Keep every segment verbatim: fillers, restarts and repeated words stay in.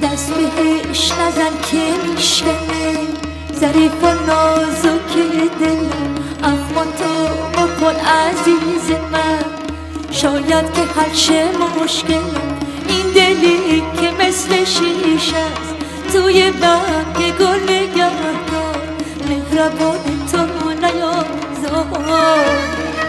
دست بهش نزن که میشکنه ظریف و نازک دلم، اما تو بکن عزیز من. شاید که حل شه مشکلم، این دلی که مثل شیشه است توی برگ گل نگهدار، مهربان تو نیازار.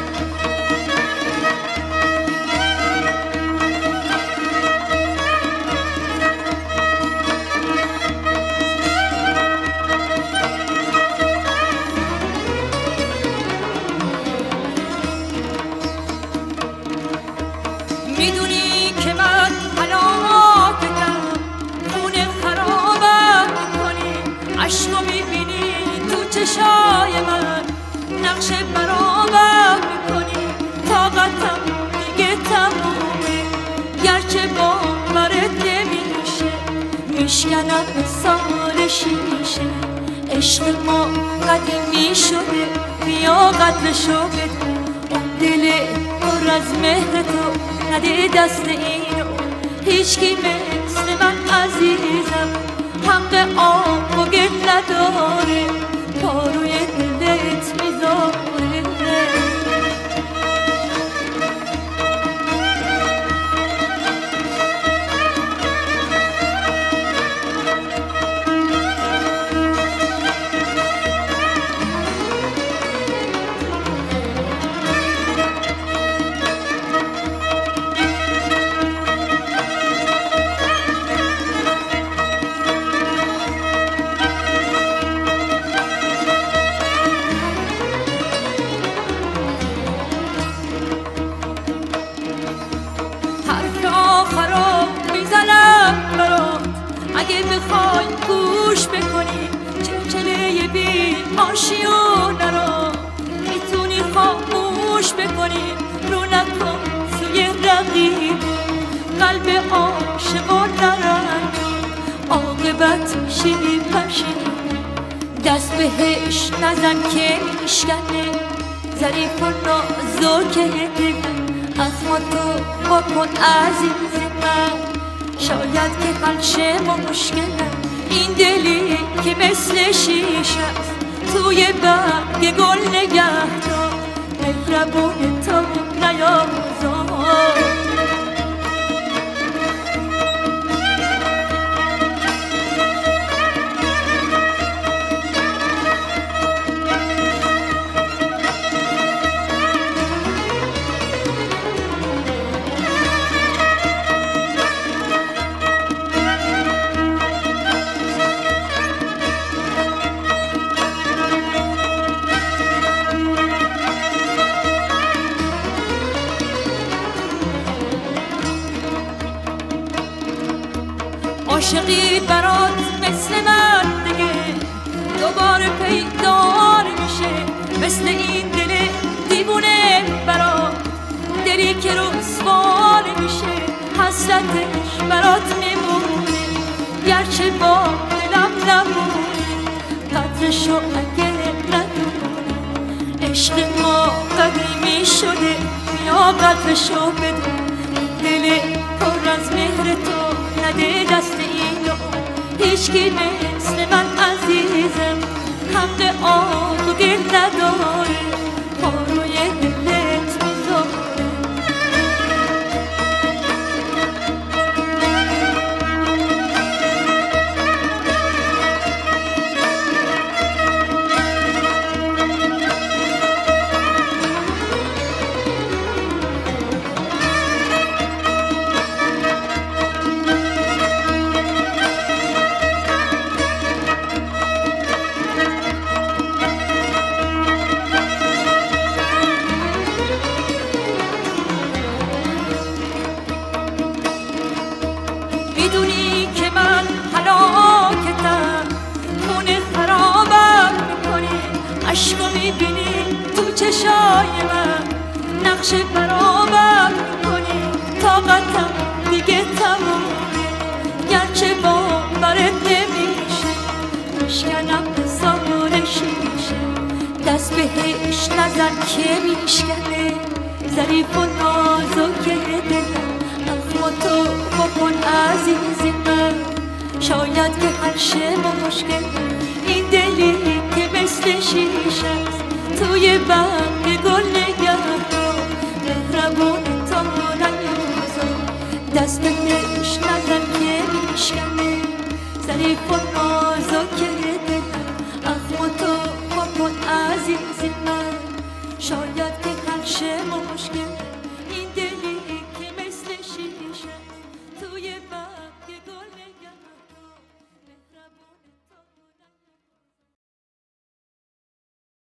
میدونی که من هلاکتم، خونه خرابم میکنی، عشقو میبینی تو چشای من، نقش برابر میکنی، طاقتم دیگه تمومه، گرچه باورت نمیشه میشکنم مثال شیشه. عشق ما قدیمی شده، بیا قدرشو بده، اون دل پر از مهر تو نده دست اینو. هیچکی مثل من عزیزم حق آب و گل نداره، پاروی دلت میذاره. اگه بخوای گوش بکنی چلچله بی آشیونه رو، میتونی خاموش بکنی، رو نکن سوی رقیب، قلب عاشقان نرنج، عاقبت میشی پشیمون. دست بهش نزن که میشکنه ظریف و نازک دلم، اما تو بکن عزیز من. شاید که حل شه مشکلم، این دلی که مثل شیشه است توی برگ گل نگهدار، مهربون تو نیازار. عاشقی برات مثل من دیگه دوباره پیدا نمیشه، مثل این دل دیوونه برات، دلی که رسوا نمیشه، حسرتش برات میمونه، گرچه با دلم نمونه، قدرشو اگه ندونه. عشق ما قدیمی شده، بیا قدرشو بده، دل پر از مهر تو نده دست اینو. هیچکی مثل من عزیزم حق آب و گل نداره، پاروی دلت میذاره. میدونی که من هلاکتم، خونه خرابم میکنی، عشقو میبینی تو چشای من، نقش برابر میکنی، طاقتم دیگه تمومه، گرچه باورت نمیشه میشکنم مثال شیشه. دست بهش نزن که میشکنه ظریف و نازک دلم، اما تو بکن عزیز من. شاید که هر شه مشکل این دلی که مثل شیشه است توی برگ گل نگه رو مهربون تا نیازا دست بهش نزن که میشکنه ظریف و نازکه